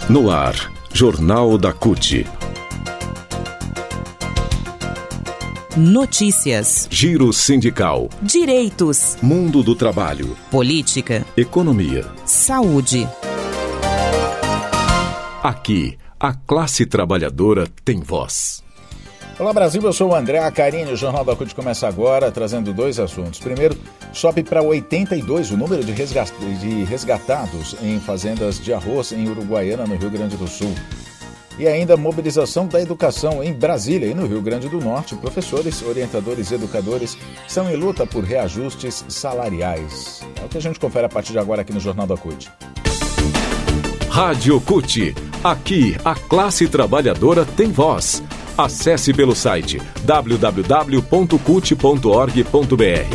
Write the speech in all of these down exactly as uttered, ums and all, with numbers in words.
No ar, Jornal da C U T. Notícias. Giro sindical. Direitos. Mundo do trabalho. Política. Economia. Saúde. Aqui, a classe trabalhadora tem voz. Olá Brasil, eu sou o André Acarini. O Jornal da C U T começa agora trazendo dois assuntos. Primeiro, sobe para oitenta e dois o número de resgatados em fazendas de arroz em Uruguaiana, no Rio Grande do Sul. E ainda mobilização da educação em Brasília e no Rio Grande do Norte. Professores, orientadores e educadores estão em luta por reajustes salariais. É o que a gente confere a partir de agora aqui no Jornal da C U T. Rádio C U T. Aqui, a classe trabalhadora tem voz. Acesse pelo site w w w ponto cult ponto org ponto b r.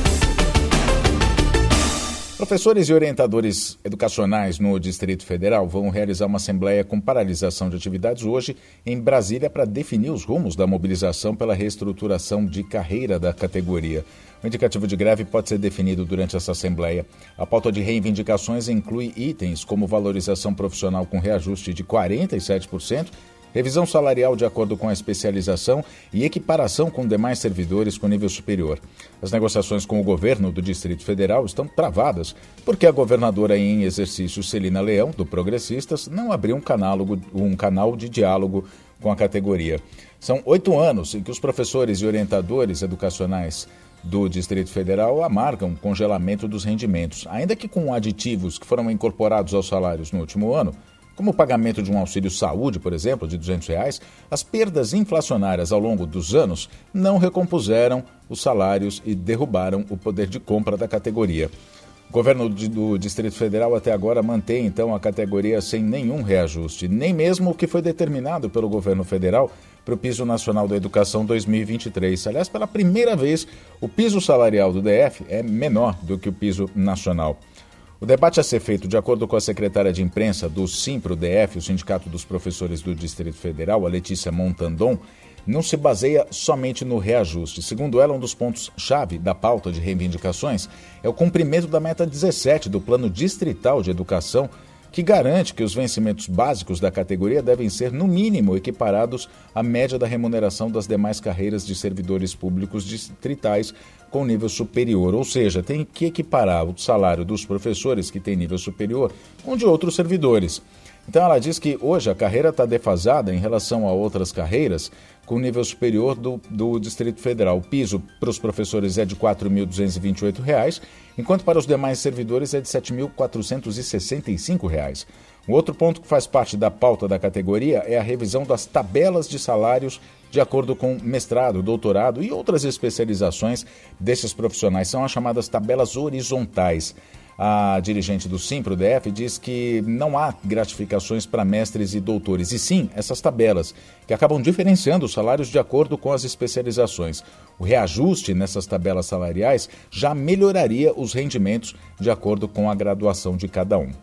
Professores e orientadores educacionais no Distrito Federal vão realizar uma assembleia com paralisação de atividades hoje em Brasília para definir os rumos da mobilização pela reestruturação de carreira da categoria. O indicativo de greve pode ser definido durante essa assembleia. A pauta de reivindicações inclui itens como valorização profissional com reajuste de quarenta e sete por cento, revisão salarial de acordo com a especialização e equiparação com demais servidores com nível superior. As negociações com o governo do Distrito Federal estão travadas porque a governadora em exercício, Celina Leão, do Progressistas, não abriu um, canálogo, um canal de diálogo com a categoria. São oito anos em que os professores e orientadores educacionais do Distrito Federal amargam o congelamento dos rendimentos, ainda que com aditivos que foram incorporados aos salários no último ano, como o pagamento de um auxílio saúde, por exemplo, de duzentos reais, as perdas inflacionárias ao longo dos anos não recompuseram os salários e derrubaram o poder de compra da categoria. O governo do Distrito Federal até agora mantém, então, a categoria sem nenhum reajuste, nem mesmo o que foi determinado pelo governo federal para o Piso Nacional da Educação dois mil e vinte e três. Aliás, pela primeira vez, o piso salarial do D F é menor do que o piso nacional. O debate a ser feito, de acordo com a secretária de imprensa do Simpro-D F, o Sindicato dos Professores do Distrito Federal, a Letícia Montandon, não se baseia somente no reajuste. Segundo ela, um dos pontos-chave da pauta de reivindicações é o cumprimento da meta dezessete do Plano Distrital de Educação, que garante que os vencimentos básicos da categoria devem ser, no mínimo, equiparados à média da remuneração das demais carreiras de servidores públicos distritais com nível superior. Ou seja, tem que equiparar o salário dos professores que têm nível superior com o de outros servidores. Então ela diz que hoje a carreira está defasada em relação a outras carreiras com nível superior do, do Distrito Federal. O piso para os professores é de quatro mil duzentos e vinte e oito reais, enquanto para os demais servidores é de sete mil quatrocentos e sessenta e cinco reais. Um outro ponto que faz parte da pauta da categoria é a revisão das tabelas de salários de acordo com mestrado, doutorado e outras especializações desses profissionais. São as chamadas tabelas horizontais. A dirigente do Simpro-D F diz que não há gratificações para mestres e doutores, e sim essas tabelas, que acabam diferenciando os salários de acordo com as especializações. O reajuste nessas tabelas salariais já melhoraria os rendimentos de acordo com a graduação de cada um.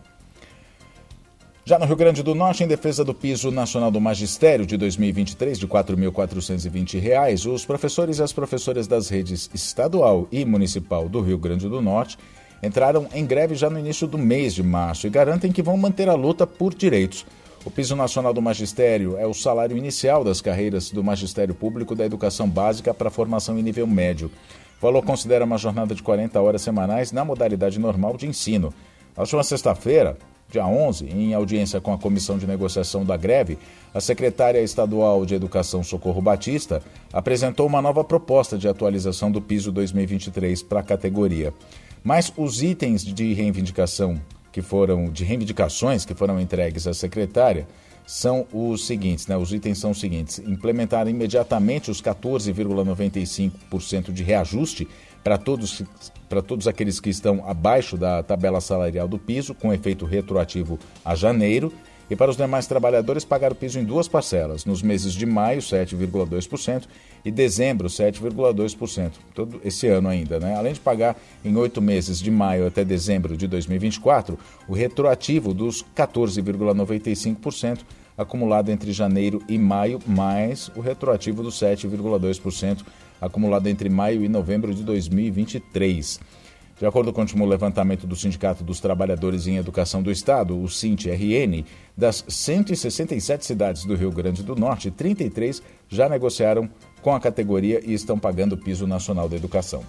Já no Rio Grande do Norte, em defesa do Piso Nacional do Magistério de dois mil e vinte e três, de quatro mil quatrocentos e vinte reais, os professores e as professoras das redes estadual e municipal do Rio Grande do Norte entraram em greve já no início do mês de março e garantem que vão manter a luta por direitos. O Piso Nacional do Magistério é o salário inicial das carreiras do Magistério Público da Educação Básica para a formação em nível médio. O valor considera uma jornada de quarenta horas semanais na modalidade normal de ensino. Na última sexta-feira, dia onze, em audiência com a Comissão de Negociação da Greve, a secretária estadual de Educação, Socorro Batista, apresentou uma nova proposta de atualização do piso dois mil e vinte e três para a categoria. Mas os itens de reivindicação que foram, de reivindicações que foram entregues à secretária são os seguintes, né? Os itens são os seguintes: implementar imediatamente os quatorze vírgula noventa e cinco por cento de reajuste para todos, para todos aqueles que estão abaixo da tabela salarial do piso, com efeito retroativo a janeiro, e para os demais trabalhadores pagar o piso em duas parcelas, nos meses de maio, sete vírgula dois por cento, e dezembro, sete vírgula dois por cento, todo esse ano ainda, né? Além de pagar em oito meses, de maio até dezembro de dois mil e vinte e quatro, o retroativo dos quatorze vírgula noventa e cinco por cento acumulado entre janeiro e maio, mais o retroativo dos sete vírgula dois por cento acumulado entre maio e novembro de dois mil e vinte e três. De acordo com o último levantamento do Sindicato dos Trabalhadores em Educação do Estado, o SINT-R N, das cento e sessenta e sete cidades do Rio Grande do Norte, trinta e três já negociaram com a categoria e estão pagando o piso nacional da educação.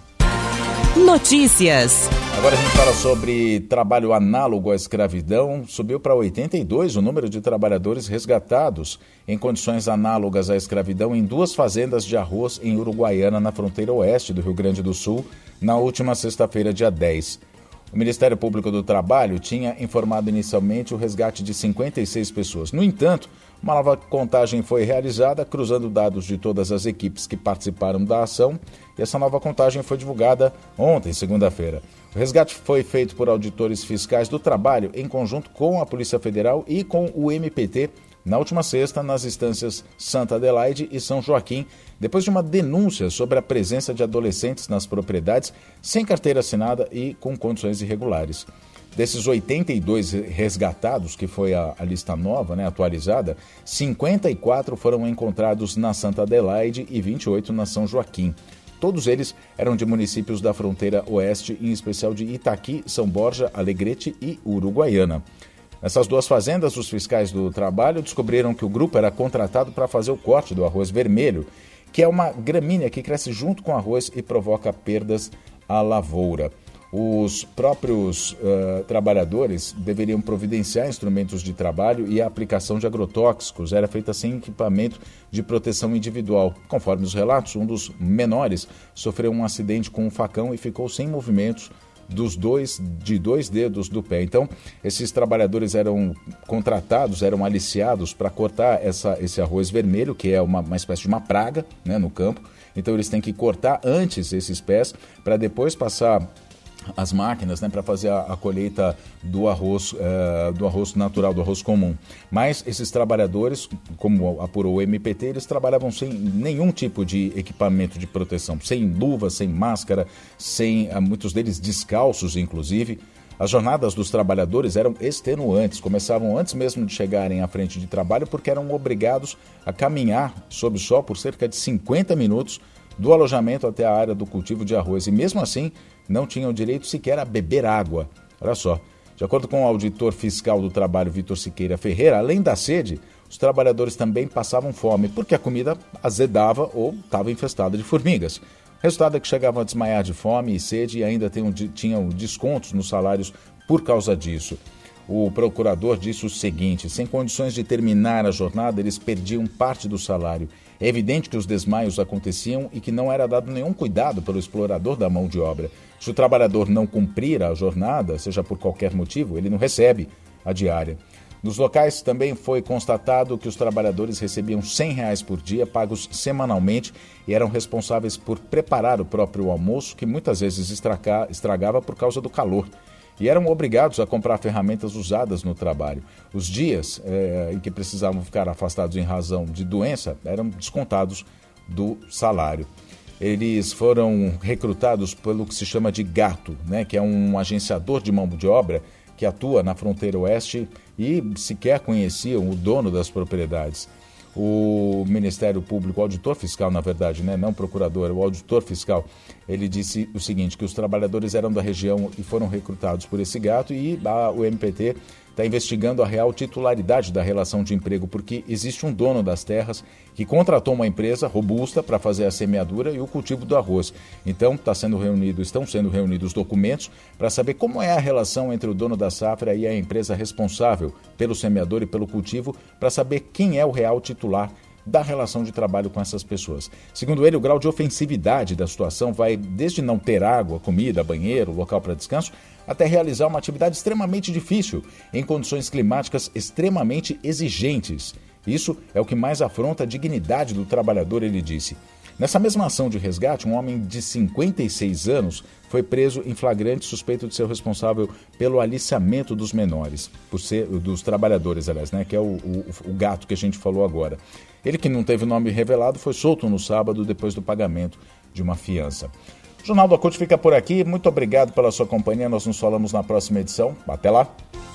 Notícias. Agora a gente fala sobre trabalho análogo à escravidão. Subiu para oitenta e dois o número de trabalhadores resgatados em condições análogas à escravidão em duas fazendas de arroz em Uruguaiana, na fronteira oeste do Rio Grande do Sul, na última sexta-feira, dia dez. O Ministério Público do Trabalho tinha informado inicialmente o resgate de cinquenta e seis pessoas. No entanto, uma nova contagem foi realizada, cruzando dados de todas as equipes que participaram da ação, e essa nova contagem foi divulgada ontem, segunda-feira. O resgate foi feito por auditores fiscais do trabalho, em conjunto com a Polícia Federal e com o M P T, na última sexta, nas instâncias Santa Adelaide e São Joaquim, depois de uma denúncia sobre a presença de adolescentes nas propriedades sem carteira assinada e com condições irregulares. Desses oitenta e dois resgatados, que foi a, a lista nova, né, atualizada, cinquenta e quatro foram encontrados na Santa Adelaide e vinte e oito na São Joaquim. Todos eles eram de municípios da fronteira oeste, em especial de Itaqui, São Borja, Alegrete e Uruguaiana. Nessas duas fazendas, os fiscais do trabalho descobriram que o grupo era contratado para fazer o corte do arroz vermelho, que é uma gramínea que cresce junto com o arroz e provoca perdas à lavoura. Os próprios uh, trabalhadores deveriam providenciar instrumentos de trabalho e a aplicação de agrotóxicos era feita sem equipamento de proteção individual. Conforme os relatos, um dos menores sofreu um acidente com um facão e ficou sem movimentos dos dois, de dois dedos do pé. Então, esses trabalhadores eram contratados, eram aliciados para cortar essa, esse arroz vermelho, que é uma, uma espécie de uma praga, né, no campo. Então, eles têm que cortar antes esses pés para depois passar as máquinas, né, para fazer a, a colheita do arroz, uh, do arroz natural, do arroz comum. Mas esses trabalhadores, como apurou o M P T, eles trabalhavam sem nenhum tipo de equipamento de proteção, sem luva, sem máscara, sem uh, muitos deles descalços, inclusive. As jornadas dos trabalhadores eram extenuantes, começavam antes mesmo de chegarem à frente de trabalho, porque eram obrigados a caminhar sob o sol por cerca de cinquenta minutos do alojamento até a área do cultivo de arroz. E mesmo assim, não tinham direito sequer a beber água. Olha só, de acordo com o auditor fiscal do trabalho, Vitor Siqueira Ferreira, além da sede, os trabalhadores também passavam fome, porque a comida azedava ou estava infestada de formigas. O resultado é que chegavam a desmaiar de fome e sede e ainda tinham descontos nos salários por causa disso. O procurador disse o seguinte: sem condições de terminar a jornada, eles perdiam parte do salário. É evidente que os desmaios aconteciam e que não era dado nenhum cuidado pelo explorador da mão de obra. Se o trabalhador não cumprir a jornada, seja por qualquer motivo, ele não recebe a diária. Nos locais também foi constatado que os trabalhadores recebiam cem reais por dia, pagos semanalmente, e eram responsáveis por preparar o próprio almoço, que muitas vezes estraga, estragava por causa do calor. E eram obrigados a comprar ferramentas usadas no trabalho. Os dias é, em que precisavam ficar afastados em razão de doença eram descontados do salário. Eles foram recrutados pelo que se chama de GATO, né, que é um agenciador de mão de obra que atua na fronteira oeste e sequer conheciam o dono das propriedades. O Ministério Público, o auditor fiscal, na verdade, né, não procurador, o auditor fiscal, ele disse o seguinte, que os trabalhadores eram da região e foram recrutados por esse gato, e a, o M P T está investigando a real titularidade da relação de emprego, porque existe um dono das terras que contratou uma empresa robusta para fazer a semeadura e o cultivo do arroz. Então, tá sendo reunido, estão sendo reunidos documentos para saber como é a relação entre o dono da safra e a empresa responsável pelo semeador e pelo cultivo, para saber quem é o real titular da relação de trabalho com essas pessoas. Segundo ele, o grau de ofensividade da situação vai desde não ter água, comida, banheiro, local para descanso, até realizar uma atividade extremamente difícil, em condições climáticas extremamente exigentes. Isso é o que mais afronta a dignidade do trabalhador, ele disse. Nessa mesma ação de resgate, um homem de cinquenta e seis anos foi preso em flagrante, suspeito de ser o responsável pelo aliciamento dos menores, por ser, dos trabalhadores, aliás, né, que é o, o, o gato que a gente falou agora. Ele, que não teve nome revelado, foi solto no sábado depois do pagamento de uma fiança. O Jornal do Acult fica por aqui. Muito obrigado pela sua companhia. Nós nos falamos na próxima edição. Até lá!